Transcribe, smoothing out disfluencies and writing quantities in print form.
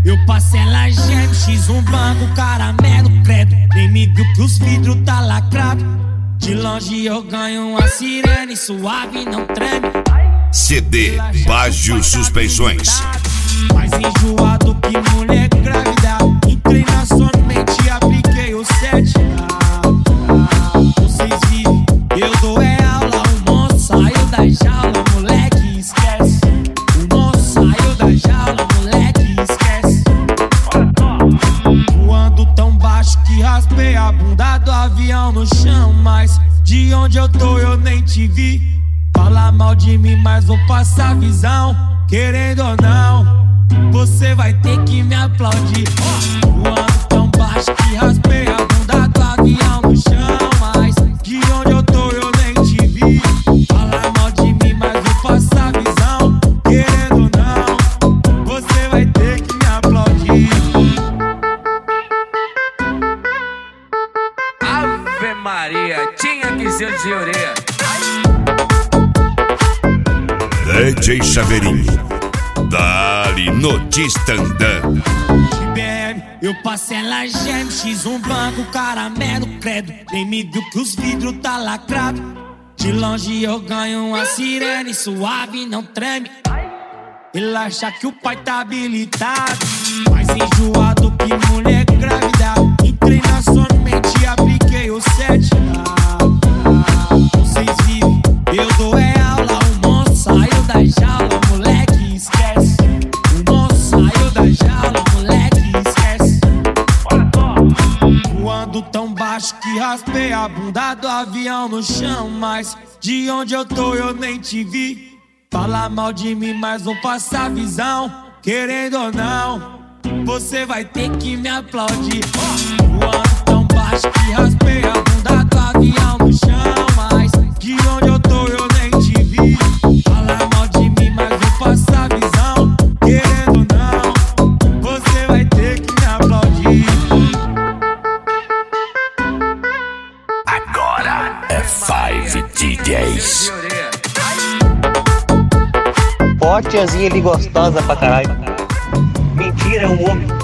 Eu passei ela geme, X um banco, caramelo, credo. Nem me viu que os vidros tá lacrado. De longe eu ganho uma sirene, suave não treme. CD Baggio Suspensões. Mais enjoado que mulher grávida. Entrei na sua mente e apliquei o 7. Vocês vivem, eu dou aula. O monstro saiu da jaula, moleque, esquece. O monstro saiu da jaula, moleque, esquece. Voando tão baixo que raspei a bunda do avião no chão. Mas de onde eu tô eu nem te vi. Fala mal de mim, mas vou passar visão. Querendo ou não, você vai ter que me aplaudir. Voando tão baixo que raspei a bunda do avião no chão. Mas de onde eu tô eu nem te vi. Fala mal de mim, mas vou passar visão. Querendo ou não, você vai ter que me aplaudir. Ave Maria, tinha que ser de orelha. DJ Chaveirinho, dali no Distandã. BM, eu passei ela geme, X um banco, caramelo, credo. Nem me viu que os vidros tá lacrado. De longe eu ganho uma sirene, suave não treme. Ele acha que o pai tá habilitado. Mais enjoado que mulher grávida. Entrei na sua mente e apliquei o 7. Vocês vivem, eu dou aula. O monstro saiu da jaula, moleque, esquece. O monstro saiu da jaula, moleque, esquece. Voando tão baixo que raspei a bunda do avião no chão. Mas de onde eu tô eu nem te vi. Fala mal de mim, mas vou passar visão. Querendo ou não, você vai ter que me aplaudir. Voando tão baixo que raspei a bunda do avião no chão. Mas de onde eu tô eu nem te vi. Fala mal de mim, mas vou passar visão. Querendo ou não, você vai ter que me aplaudir. Agora é 5 DJs. Ó, tiazinha ali gostosa pra caralho. Mentira, é um homem.